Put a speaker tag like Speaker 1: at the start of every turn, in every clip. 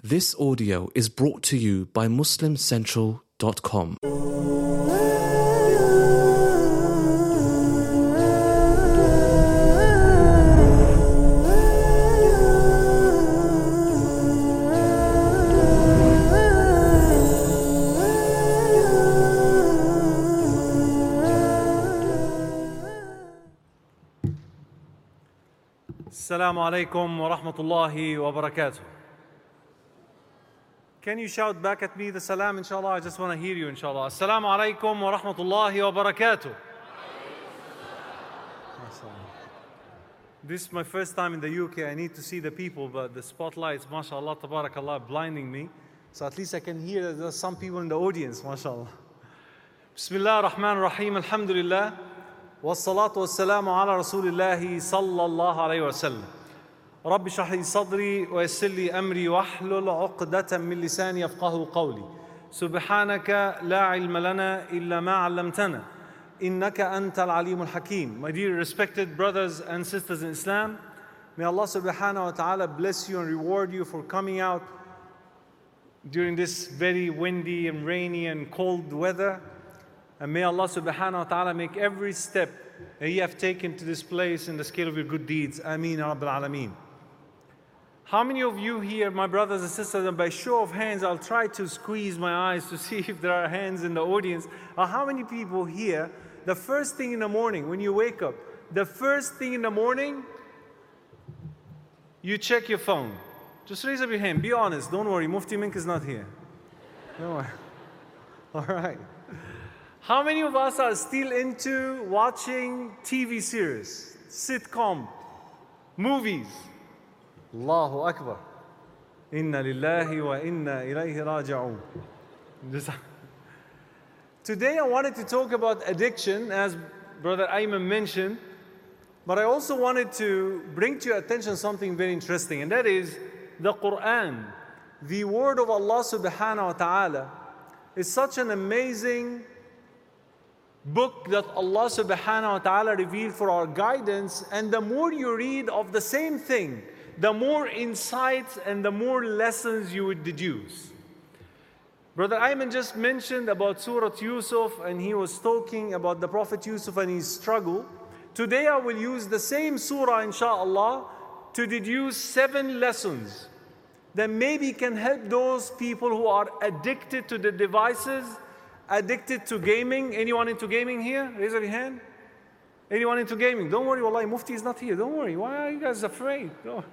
Speaker 1: This audio is brought to you by MuslimCentral.com.
Speaker 2: Assalamu alaikum wa rahmatullahi wa barakatuh. Can you shout back at me the salam, inshallah? I just want to hear you, inshallah. Assalamu alaikum wa rahmatullahi wa barakatuh. This is my first time in the UK. I need to see the people, but the spotlights, mashallah, tabarakallah, blinding me. So at least I can hear there's some people in the audience, mashallah. Bismillah ar-Rahman ar-Rahim, alhamdulillah. والصلاة والسلام على رسول الله صلى الله عليه وسلم. رب اشرح لي صدري ويسر لي أمري واحلل عقدة من لساني يفقهوا قولي. سبحانك لا علم لنا إلا ما علمتنا إنك أنت العليم الحكيم. My dear respected brothers and sisters in Islam, may Allah subhanahu wa ta'ala bless you and reward you for coming out during this very windy and rainy and cold weather. And may Allah subhanahu wa ta'ala make every step that you have taken to this place in the scale of your good deeds. Ameen ya Rabbil Alameen. How many of you here, my brothers and sisters, and by show of hands, I'll try to squeeze my eyes to see if there are hands in the audience. How many people here, the first thing in the morning, when you wake up, the first thing in the morning, you check your phone? Just raise up your hand. Be honest. Don't worry. Mufti Mink is not here. Don't worry. All right. How many of us are still into watching TV series, sitcom, movies? Allahu Akbar. Inna lillahi wa inna ilayhi raji'un. Today I wanted to talk about addiction, as Brother Ayman mentioned, but I also wanted to bring to your attention something very interesting, and that is the Quran. The word of Allah subhanahu wa ta'ala is such an amazing book that Allah subhanahu wa ta'ala revealed for our guidance, and the more you read of the same thing, the more insights and the more lessons you would deduce. Brother Ayman just mentioned about Surah Yusuf, and he was talking about the Prophet Yusuf and his struggle. Today I will use the same surah, inshallah, to deduce 7 lessons that maybe can help those people who are addicted to the devices, addicted to gaming. Anyone into gaming here? Raise your hand. Anyone into gaming? Don't worry, wallahi, Mufti is not here. Don't worry. Why are you guys afraid? No.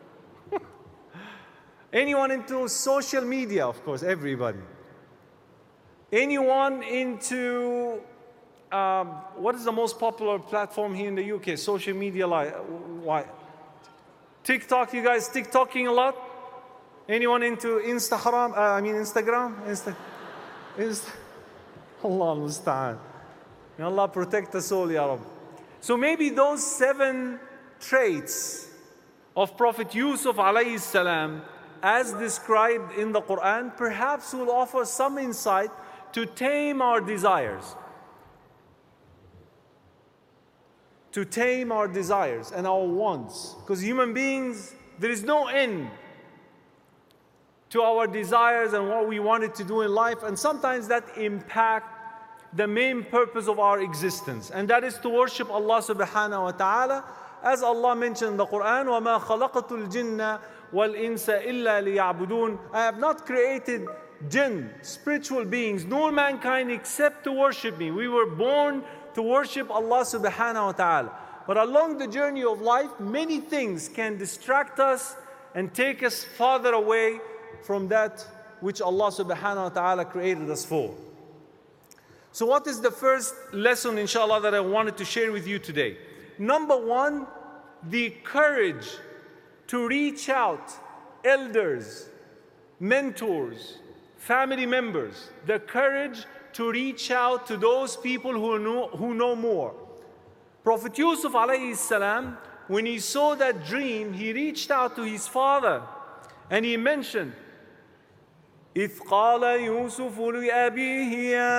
Speaker 2: Anyone into social media? Of course, everybody. Anyone into, what is the most popular platform here in the UK? Social media, like, why? TikTok, you guys TikToking a lot? Anyone into Instagram? Instagram? Allah al-Musta'an. May Allah protect us all, Ya Rabbi. So maybe those 7 traits of Prophet Yusuf alayhi salam, as described in the Quran, perhaps will offer some insight to tame our desires. To tame our desires and our wants. Because human beings, there is no end to our desires and what we wanted to do in life, and sometimes that impact the main purpose of our existence, and that is to worship Allah subhanahu wa ta'ala, as Allah mentioned in the Quran, وَمَا خَلَقَتُ الْجِنَّ وَالْإِنسَ إِلَّا لِيَعْبُدُونَ. I have not created jinn, spiritual beings, nor mankind except to worship me. We were born to worship Allah subhanahu wa ta'ala. But along the journey of life, many things can distract us and take us farther away from that which Allah subhanahu wa ta'ala created us for. So what is the first lesson, inshallah, that I wanted to share with you today? Number 1, the courage to reach out, elders, mentors, family members, the courage to reach out to those people who know more. Prophet Yusuf alayhi salam, when he saw that dream, he reached out to his father and he mentioned, إذ قال يوسف لأبيه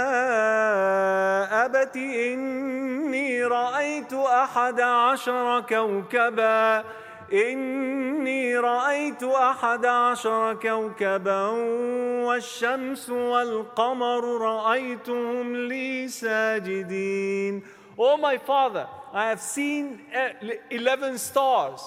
Speaker 2: يا أبت إني رأيت 11 كوكبا إني رأيت 11 كوكبا والشمس والقمر رأيتهم لي ساجدين. Oh my father, I have seen 11 stars.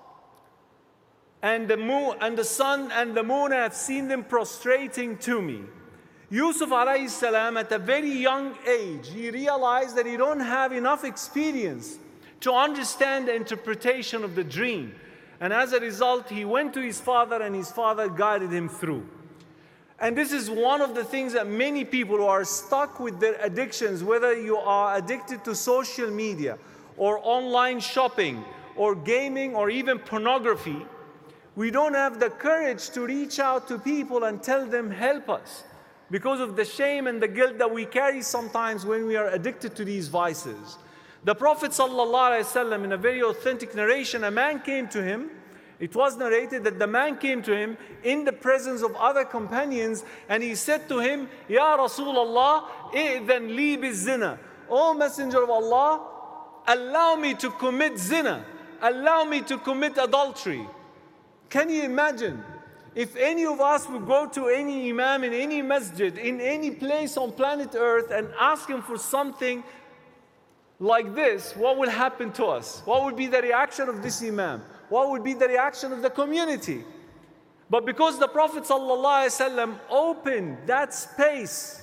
Speaker 2: And the moon and the sun and the moon, I have seen them prostrating to me. Yusuf alayhi salam, at a very young age, he realized that he don't have enough experience to understand the interpretation of the dream. And as a result, he went to his father and his father guided him through. And this is one of the things that many people who are stuck with their addictions, whether you are addicted to social media or online shopping or gaming or even pornography, we don't have the courage to reach out to people and tell them, help us, because of the shame and the guilt that we carry sometimes when we are addicted to these vices. The Prophet ﷺ, in a very authentic narration, a man came to him. It was narrated that the man came to him in the presence of other companions, and he said to him, Ya Rasulullah, i'dhan li biz-zina. O Messenger of Allah, allow me to commit zina. Allow me to commit adultery. Can you imagine? If any of us would go to any imam in any masjid, in any place on planet Earth, and ask him for something like this, what will happen to us? What would be the reaction of this imam? What would be the reaction of the community? But because the Prophet ﷺ opened that space,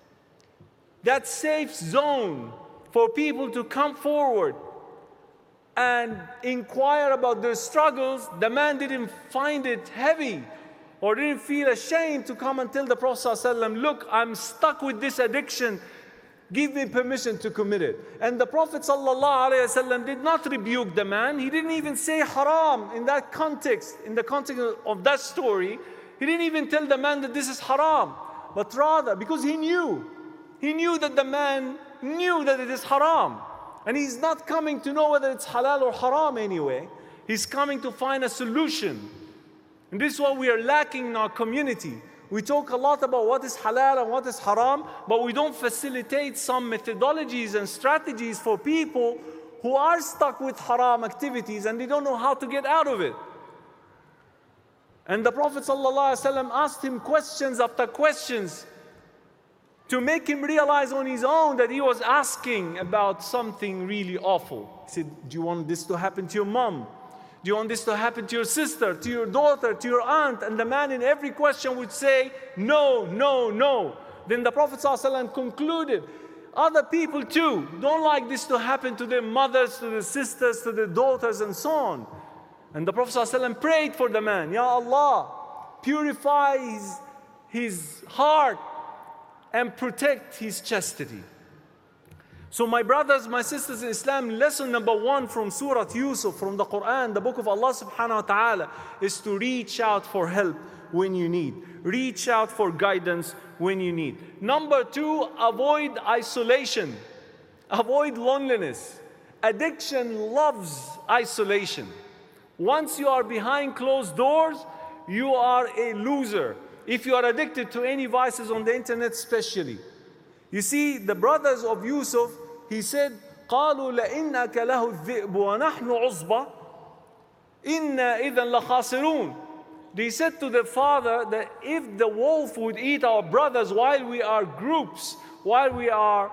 Speaker 2: that safe zone for people to come forward and inquire about their struggles, the man didn't find it heavy or didn't feel ashamed to come and tell the Prophet ﷺ, look, I'm stuck with this addiction. Give me permission to commit it. And the Prophet ﷺ did not rebuke the man. He didn't even say haram in that context, in the context of that story. He didn't even tell the man that this is haram. But rather, because he knew that the man knew that it is haram. And he's not coming to know whether it's halal or haram anyway. He's coming to find a solution. And this is what we are lacking in our community. We talk a lot about what is halal and what is haram, but we don't facilitate some methodologies and strategies for people who are stuck with haram activities and they don't know how to get out of it. And the Prophet ﷺ asked him questions after questions to make him realize on his own that he was asking about something really awful. He said, do you want this to happen to your mom? Do you want this to happen to your sister, to your daughter, to your aunt? And the man in every question would say, no, no, no. Then the Prophet ﷺ concluded, other people too don't like this to happen to their mothers, to their sisters, to their daughters, and so on. And the Prophet ﷺ prayed for the man, Ya Allah, purify his heart and protect his chastity. So my brothers, my sisters in Islam, lesson number 1 from Surah Yusuf, from the Quran, the book of Allah subhanahu wa ta'ala, is to reach out for help when you need. Reach out for guidance when you need. Number 2, avoid isolation. Avoid loneliness. Addiction loves isolation. Once you are behind closed doors, you are a loser. If you are addicted to any vices on the internet especially. You see, the brothers of Yusuf, he said, قالوا لئن أكله الذئب ونحن عصبة إنا إذا لخاسرون. They said to the father that if the wolf would eat our brothers while we are groups, while we are,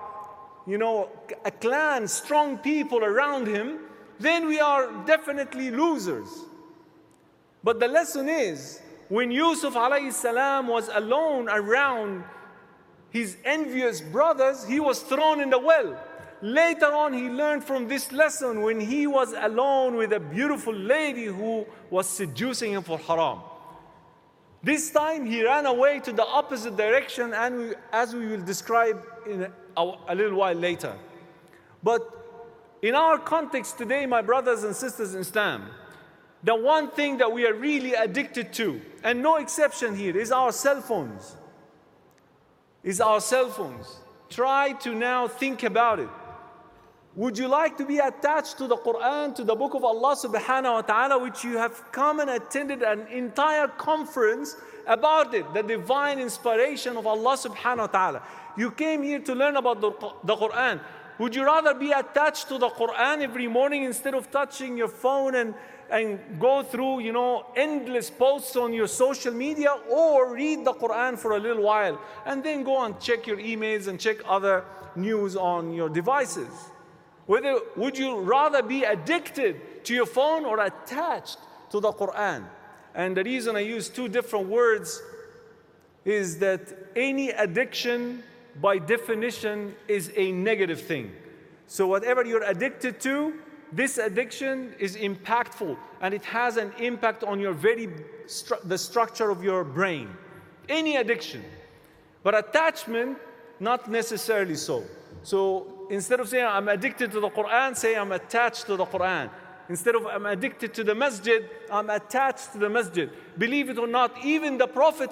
Speaker 2: a clan, strong people around him, then we are definitely losers. But the lesson is, when Yusuf alayhi salam was alone around his envious brothers, he was thrown in the well. Later on, he learned from this lesson when he was alone with a beautiful lady who was seducing him for haram. This time, he ran away to the opposite direction, and as we will describe in a little while later. But in our context today, my brothers and sisters in Islam, the one thing that we are really addicted to, and no exception here, is our cell phones. Try to now think about it. Would you like to be attached to the Quran, to the book of Allah subhanahu wa ta'ala, which you have come and attended an entire conference about it, the divine inspiration of Allah subhanahu wa ta'ala. You came here to learn about the Quran. Would you rather be attached to the Quran every morning instead of touching your phone and go through, endless posts on your social media, or read the Quran for a little while and then go and check your emails and check other news on your devices? Would you rather be addicted to your phone or attached to the Quran? And the reason I use two different words is that any addiction by definition is a negative thing. So whatever you're addicted to, this addiction is impactful and it has an impact on your the structure of your brain. Any addiction. But attachment, not necessarily so. So instead of saying I'm addicted to the Quran, say I'm attached to the Quran. Instead of I'm addicted to the masjid, I'm attached to the masjid. Believe it or not, even the Prophet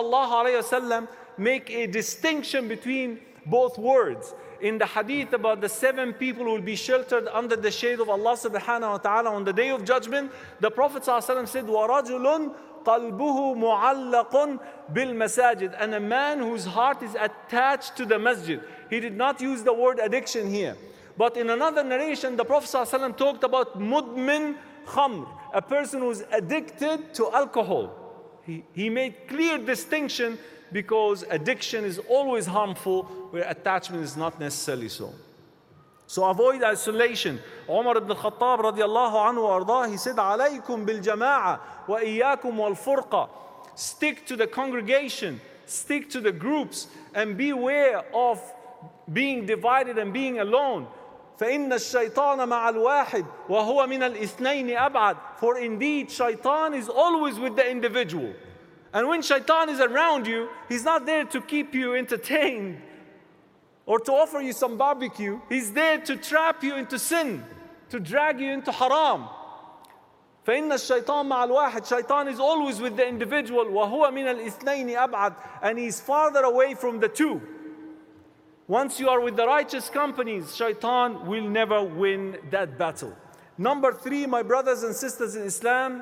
Speaker 2: ﷺ make a distinction between both words. In the hadith about the 7 people who will be sheltered under the shade of Allah subhanahu wa ta'ala on the day of judgment, the Prophet ﷺ said, وَرَجُلٌ قَلْبُهُ مُعَلَّقٌ بِالْمَسَاجِدِ, and a man whose heart is attached to the masjid. He did not use the word addiction here. But in another narration, the Prophet ﷺ talked about mudmin khamr, a person who is addicted to alcohol. He made clear distinction because addiction is always harmful, where attachment is not necessarily so. So avoid isolation. Umar ibn al-Khattab radiyallahu anhu ardah, he said, "Alaykum bil jama'a wa iyyakum wal furqa." Stick to the congregation, stick to the groups, and beware of being divided and being alone. فَإِنَّ الشَّيْطَانَ مَعَ الْوَاحِدِ وَهُوَ مِنَ الْإِثْنَيْنِ أَبْعَدِ. For indeed, shaitan is always with the individual. And when shaitan is around you, he's not there to keep you entertained or to offer you some barbecue. He's there to trap you into sin, to drag you into haram. فَإِنَّ الشَّيْطَانَ مَعَ الْوَاحِدِ. Shaitan is always with the individual. وَهُوَ مِنَ الْإِثْنَيْنِ أَبْعَدِ. And he's farther away from the two. Once you are with the righteous companies, shaitan will never win that battle. Number 3, my brothers and sisters in Islam,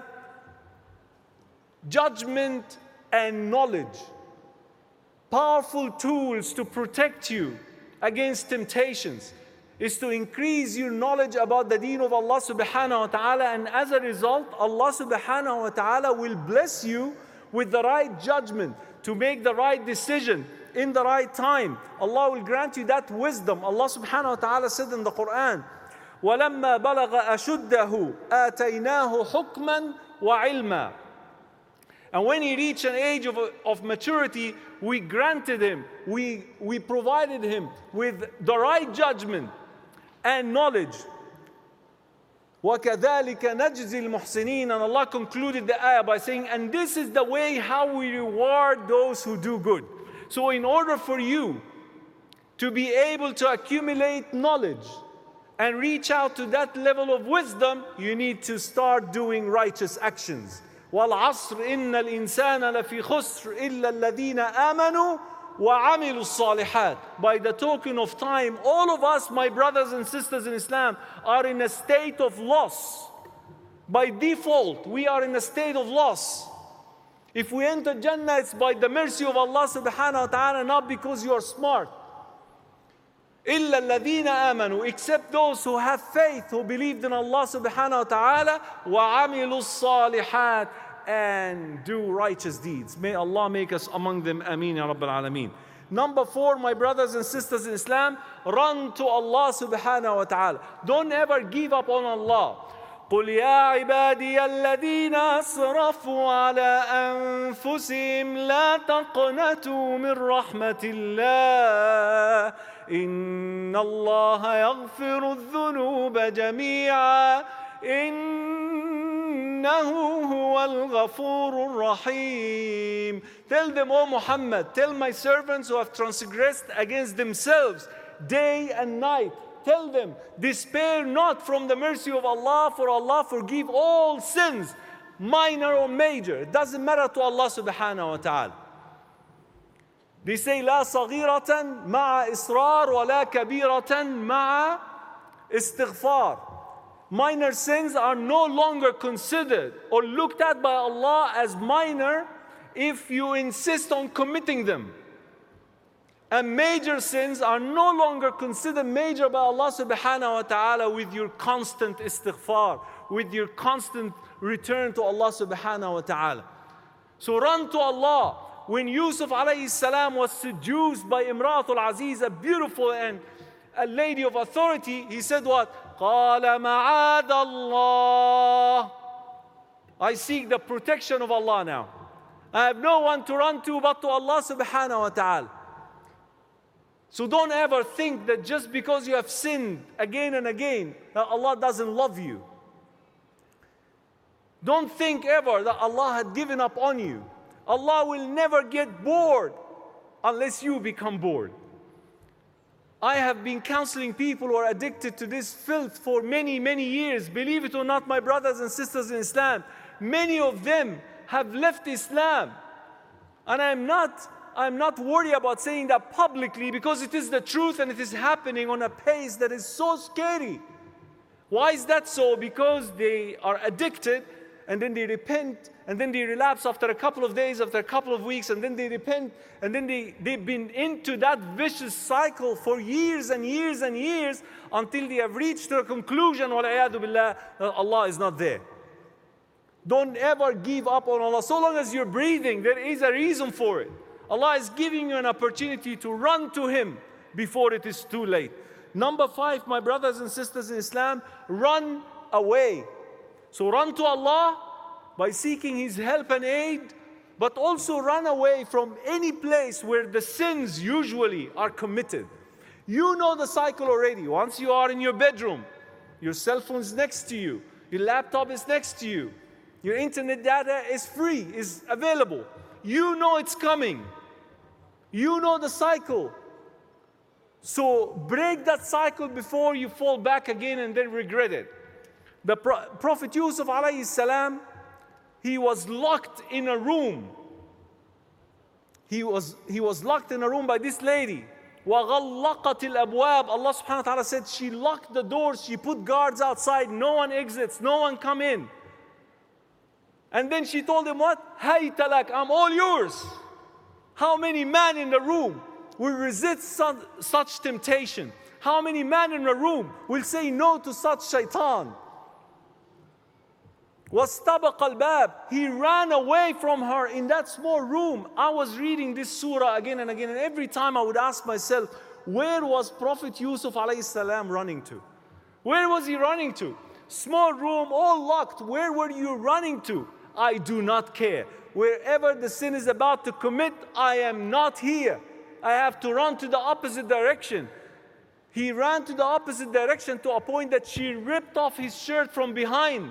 Speaker 2: judgment and knowledge. Powerful tools to protect you against temptations is to increase your knowledge about the deen of Allah subhanahu wa ta'ala, and as a result, Allah subhanahu wa ta'ala will bless you with the right judgment to make the right decision in the right time. Allah will grant you that wisdom. Allah subhanahu wa ta'ala said in the Quran, وَلَمَّا بَلَغَ أَشُدَّهُ آتَيْنَاهُ حُكْمًا وَعِلْمًا. And when he reached an age of maturity, we granted him, we provided him with the right judgment and knowledge. وَكَذَلِكَ نَجْزِي الْمُحْسِنِينَ. And Allah concluded the ayah by saying, and this is the way how we reward those who do good. So in order for you to be able to accumulate knowledge and reach out to that level of wisdom, you need to start doing righteous actions. وَالْعَصْرِ إِنَّ الْإِنسَانَ لَفِي خُسْرٍ إِلَّا الَّذِينَ آمَنُوا وَعَمِلُوا الصَّالِحَاتِ. By the token of time, all of us, my brothers and sisters in Islam, are in a state of loss. By default, we are in a state of loss. If we enter Jannah, it's by the mercy of Allah subhanahu wa ta'ala, not because you are smart. إِلَّا الَّذِينَ آمَنُوا, except those who have faith, who believed in Allah subhanahu wa ta'ala, وَعَمِلُوا الصَّالِحَاتِ, and do righteous deeds. May Allah make us among them. Ameen ya Rabbal Alameen. Number 4, my brothers and sisters in Islam, run to Allah subhanahu wa ta'ala. Don't ever give up on Allah. قُلْ يَا عِبَادِيَ الَّذِينَ أَسْرَفُوا عَلَىٰ أَنفُسِهِمْ لَا تَقْنَطُوا مِنْ رَحْمَةِ اللَّهِ إِنَّ اللَّهَ يَغْفِرُ الذُّنُوبَ جَمِيعًا إِنَّهُ هُوَ الْغَفُورُ الرَّحِيمُ. Tell them, O Muhammad, tell my servants who have transgressed against themselves day and night, tell them, despair not from the mercy of Allah, for Allah forgive all sins, minor or major. It doesn't matter to Allah subhanahu wa ta'ala. They say, لا صغيرة مع إصرار ولا كبيرة مع استغفار. Minor sins are no longer considered or looked at by Allah as minor if you insist on committing them. And major sins are no longer considered major by Allah subhanahu wa ta'ala with your constant istighfar, with your constant return to Allah subhanahu wa ta'ala. So run to Allah. When Yusuf alayhi salam was seduced by Imratul Aziz, a beautiful and a lady of authority, he said what? قَالَ مَعَاذَ اللَّهِ. I seek the protection of Allah now. I have no one to run to but to Allah subhanahu wa ta'ala. So don't ever think that just because you have sinned again and again, that Allah doesn't love you. Don't think ever that Allah had given up on you. Allah will never get bored unless you become bored. I have been counseling people who are addicted to this filth for many, many years. Believe it or not, my brothers and sisters in Islam, many of them have left Islam. And I'm not worried about saying that publicly, because it is the truth and it is happening on a pace that is so scary. Why is that so? Because they are addicted, and then they repent, and then they relapse after a couple of days, after a couple of weeks, and then they repent, and then they've been into that vicious cycle for years and years and years until they have reached a conclusion, وَالْعِيَاذُ بِاللَّهِ, that Allah is not there. Don't ever give up on Allah. So long as you're breathing, there is a reason for it. Allah is giving you an opportunity to run to Him before it is too late. Number 5, my brothers and sisters in Islam, run away. So run to Allah by seeking His help and aid, but also run away from any place where the sins usually are committed. You know the cycle already. Once you are in your bedroom, your cell phone is next to you, your laptop is next to you, your internet data is free, is available. You know it's coming. You know the cycle. So break that cycle before you fall back again and then regret it. The Prophet Yusuf alayhi salam, he was locked in a room. He was locked in a room by this lady. وَغَلَّقَتِ الْأَبْوَابِ. Allah subhanahu wa ta'ala said she locked the doors, she put guards outside, no one exits, no one come in. And then she told him what? هَيْتَ لَكَ, I'm all yours. How many men in the room will resist such temptation? How many men in the room will say no to such shaitan? وَاسْتَبَقَ الْبَابِ. He ran away from her in that small room. I was reading this surah again and again, and every time I would ask myself, where was Prophet Yusuf alayhi salam running to? Where was he running to? Small room, all locked. Where were you running to? I do not care. Wherever the sin is about to commit, I am not here. I have to run to the opposite direction. He ran to the opposite direction to a point that she ripped off his shirt from behind.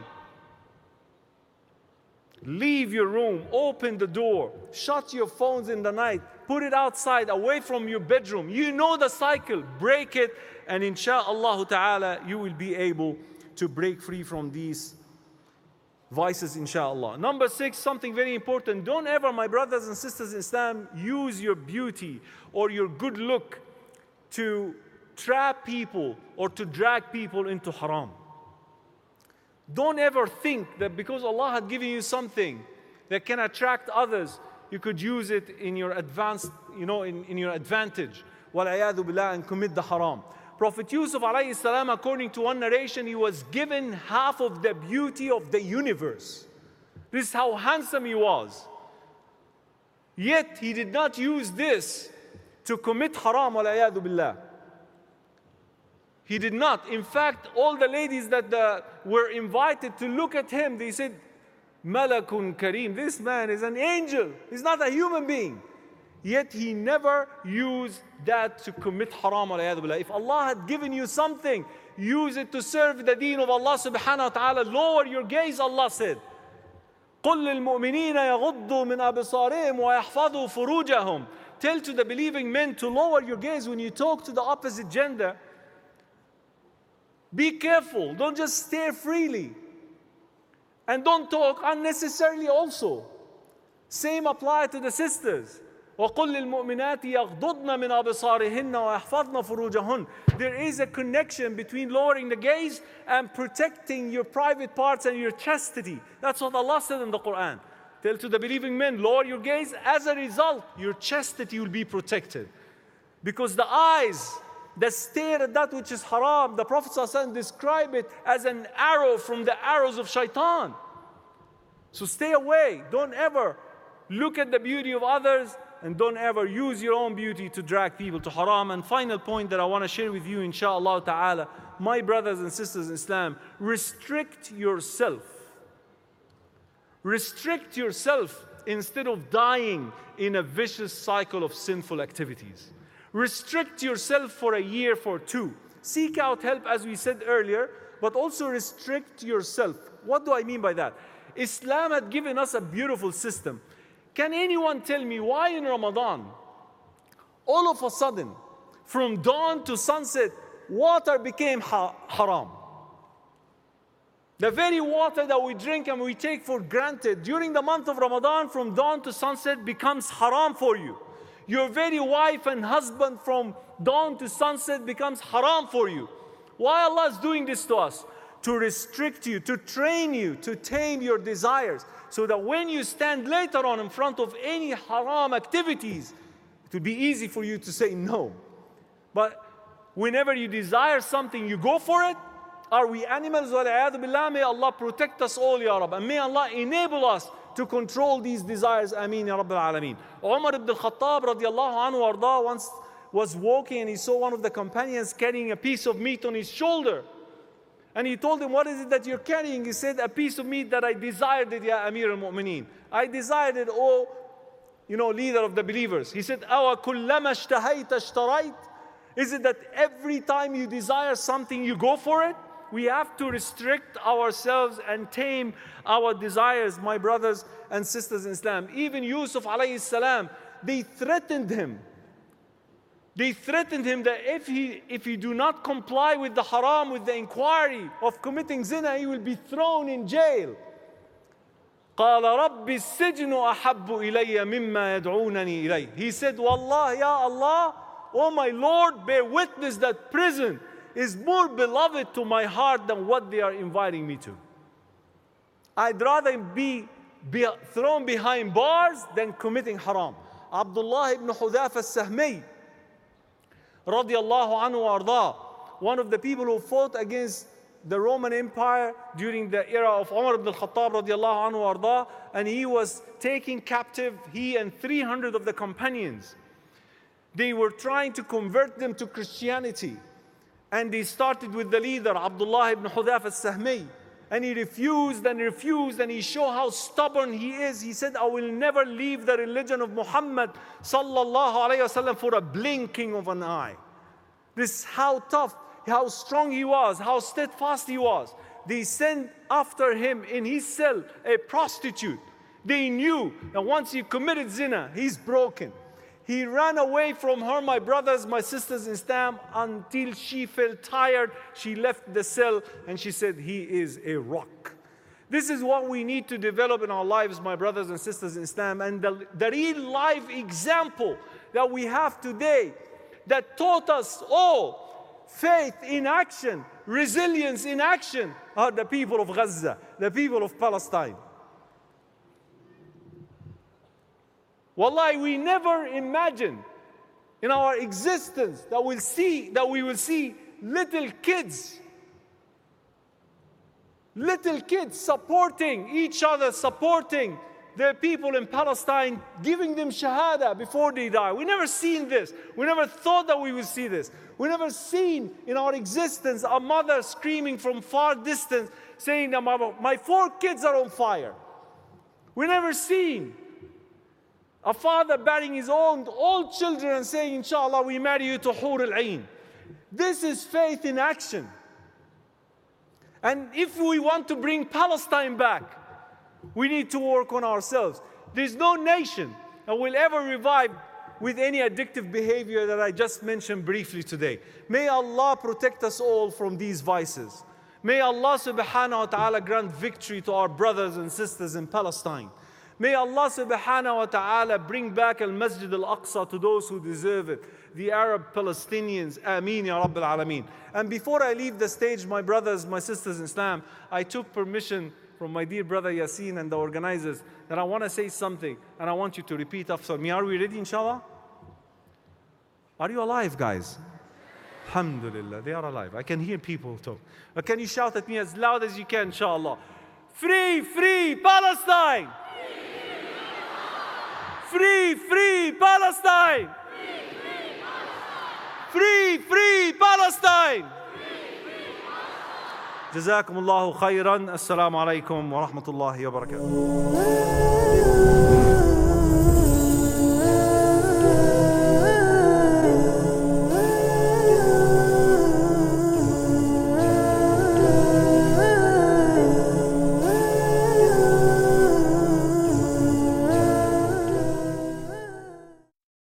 Speaker 2: Leave your room, open the door, shut your phones in the night, put it outside, away from your bedroom. You know the cycle, break it, and insha'Allah ta'ala, you will be able to break free from these vices, insha'Allah. Number 6, something very important. Don't ever, my brothers and sisters in Islam, use your beauty or your good look to trap people or to drag people into haram. Don't ever think that because Allah had given you something that can attract others, you could use it in your advanced, in your advantage. وَالْعِيَاذُ بِاللَّهِ, and commit the haram. Prophet Yusuf alayhi salam, according to one narration, he was given half of the beauty of the universe. This is how handsome he was. Yet he did not use this to commit haram, وَالْعِيَاذُ بِاللَّهِ. He did not. In fact, all the ladies that were invited to look at him, they said, Malakun Kareem, this man is an angel. He's not a human being. Yet he never used that to commit haram. If Allah had given you something, use it to serve the deen of Allah subhanahu wa ta'ala. Lower your gaze, Allah said. قُلْ لِلْمُؤْمِنِينَ يَغُضُّوا مِنْ أَبْصَارِهِمْ وَيَحْفَظُوا فُرُوجَهُم. Tell to the believing men to lower your gaze when you talk to the opposite gender. Be careful. Don't just stare freely. And don't talk unnecessarily also. Same apply to the sisters. وَقُلْ لِلْمُؤْمِنَاتِ يَغْضُضْنَ مِنْ أَبْصَارِهِنَّ وَيَحْفَظْنَ فُرُوجَهُنَّ. There is a connection between lowering the gaze and protecting your private parts and your chastity. That's what Allah said in the Quran. Tell to the believing men, lower your gaze. As a result, your chastity will be protected. Because the eyes that stare at that which is haram, the Prophet ﷺ described it as an arrow from the arrows of shaitan. So stay away. Don't ever look at the beauty of others, and don't ever use your own beauty to drag people to haram. And final point that I want to share with you, inshallah ta'ala, my brothers and sisters in Islam, restrict yourself. Restrict yourself instead of dying in a vicious cycle of sinful activities. Restrict yourself for a year, for two. Seek out help, as we said earlier, but also restrict yourself. What do I mean by that? Islam had given us a beautiful system. Can anyone tell me why in Ramadan, all of a sudden, from dawn to sunset, water became haram? The very water that we drink and we take for granted during the month of Ramadan, from dawn to sunset, becomes haram for you. Your very wife and husband from dawn to sunset becomes haram for you. Why Allah is doing this to us? To restrict you, to train you, to tame your desires, so that when you stand later on in front of any haram activities, it will be easy for you to say no. But whenever you desire something, you go for it. Are we animals? May Allah protect us all, Ya Rab. And may Allah enable us to control these desires. Ameen, Ya Rabbil Alameen. Umar ibn al-Khattab radiallahu anhu arda once was walking and he saw one of the companions carrying a piece of meat on his shoulder. And he told him, what is it that you're carrying? He said, a piece of meat that I desired it, Ya Amir al-Mu'mineen. I desired it, oh, leader of the believers. He said, أَوَ كُلَّمَا اشْتَهَيْتَ اشْتَرَيْتَ? Is it that every time you desire something, you go for it? We have to restrict ourselves and tame our desires, my brothers and sisters in Islam. Even Yusuf alayhi salam, they threatened him. They threatened him that if he do not comply with the haram, with the inquiry of committing zina, he will be thrown in jail. قال رب السجن أحب إلي مما يدعونني إليه. He said, Wallah, Ya Allah, oh my Lord, bear witness that prison is more beloved to my heart than what they are inviting me to. I'd rather be thrown behind bars than committing haram. Abdullah ibn Hudhafa al-Sahmi, radiyallahu anhu arda, one of the people who fought against the Roman Empire during the era of Umar ibn al-Khattab radiyallahu anhu arda, and he was taken captive, he and 300 of the companions. They were trying to convert them to Christianity. And they started with the leader, Abdullah ibn Hudhafa al-Sahmi. And he refused and refused, and he showed how stubborn he is. He said, I will never leave the religion of Muhammad sallallahu alayhi wasallam for a blinking of an eye. This is how tough, how strong he was, how steadfast he was. They sent after him in his cell a prostitute. They knew that once he committed zina, he's broken. He ran away from her, my brothers, my sisters in Islam, until she felt tired. She left the cell and she said, he is a rock. This is what we need to develop in our lives, my brothers and sisters in Islam. And the real life example that we have today that taught us all faith in action, resilience in action, are the people of Gaza, the people of Palestine. Wallahi, we never imagined in our existence that we will see little kids supporting each other, supporting the people in Palestine, giving them shahada before they die. We never seen this. We never thought that we would see this. We never seen in our existence a mother screaming from far distance saying that my 4 kids are on fire. We never seen a father burying his own all children and saying, inshallah, we marry you to Hur al-Ain. This is faith in action. And if we want to bring Palestine back, we need to work on ourselves. There's no nation that will ever revive with any addictive behavior that I just mentioned briefly today. May Allah protect us all from these vices. May Allah subhanahu wa ta'ala grant victory to our brothers and sisters in Palestine. May Allah subhanahu wa ta'ala bring back al-Masjid al-Aqsa to those who deserve it, the Arab Palestinians. Ameen ya Rabbil Alameen. And before I leave the stage, my brothers, my sisters in Islam, I took permission from my dear brother Yasin and the organizers that I want to say something and I want you to repeat after me. Are we ready, inshallah? Are you alive, guys? Alhamdulillah, they are alive. I can hear people talk. But can you shout at me as loud as you can, inshallah? Free, free Palestine! Free, free Palestine! Free, free Palestine! جزاكم الله خيرا. السلام عليكم ورحمة الله وبركاته.